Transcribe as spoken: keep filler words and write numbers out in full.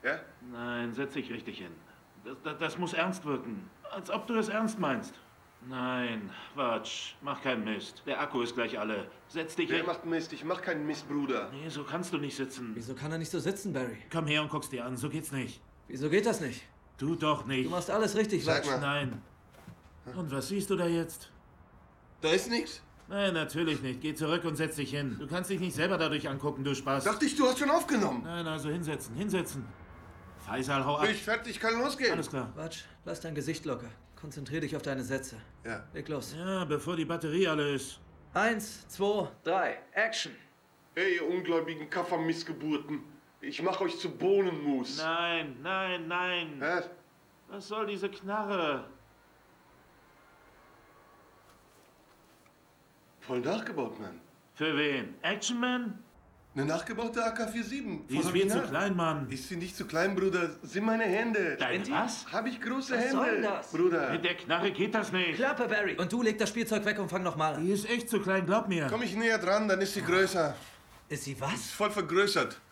Ja? Nein, setz dich richtig hin. Das, das, das muss ernst wirken. Als ob du es ernst meinst. Nein, Quatsch. Mach keinen Mist. Der Akku ist gleich alle. Setz dich Wer hin. macht Mist? Ich mach keinen Mist, Bruder. Nee, so kannst du nicht sitzen. Wieso kann er nicht so sitzen, Barry? Komm her und guck's dir an. So geht's nicht. Wieso geht das nicht? Du doch nicht. Du machst alles richtig, Sag Watch. mal. Nein. Und was siehst du da jetzt? Da ist nichts. Nein, natürlich nicht. Geh zurück und setz dich hin. Du kannst dich nicht selber dadurch angucken, du Spaß. Dachte ich, du hast schon aufgenommen. Nein, also hinsetzen, hinsetzen. Faisal, hau ab. Bin ich fertig, kann losgehen. Alles klar. Watch, lass dein Gesicht locker. Konzentrier dich auf deine Sätze. Ja. Leg los. Ja, bevor die Batterie alle ist. Eins, zwei, drei, Action! Ey, ihr ungläubigen Kaffermissgeburten. Ich mach euch zu Bohnenmus. Nein, nein, nein. Hä? Was soll diese Knarre? Voll nachgebaut, Mann. Für wen? Action Man? Eine nachgebaute A K siebenundvierzig. Die ist viel zu klein, Mann. Ist sie nicht zu klein, Bruder? Sind meine Hände. Dein was? Hab ich große Was Hände. soll das? Bruder. Mit der Knarre geht das nicht. Klappe, Barry! Und du leg das Spielzeug weg und fang nochmal an. Die ist echt zu klein, glaub mir. Komm ich näher dran, dann ist sie größer. Ist sie Ist was? voll vergrößert.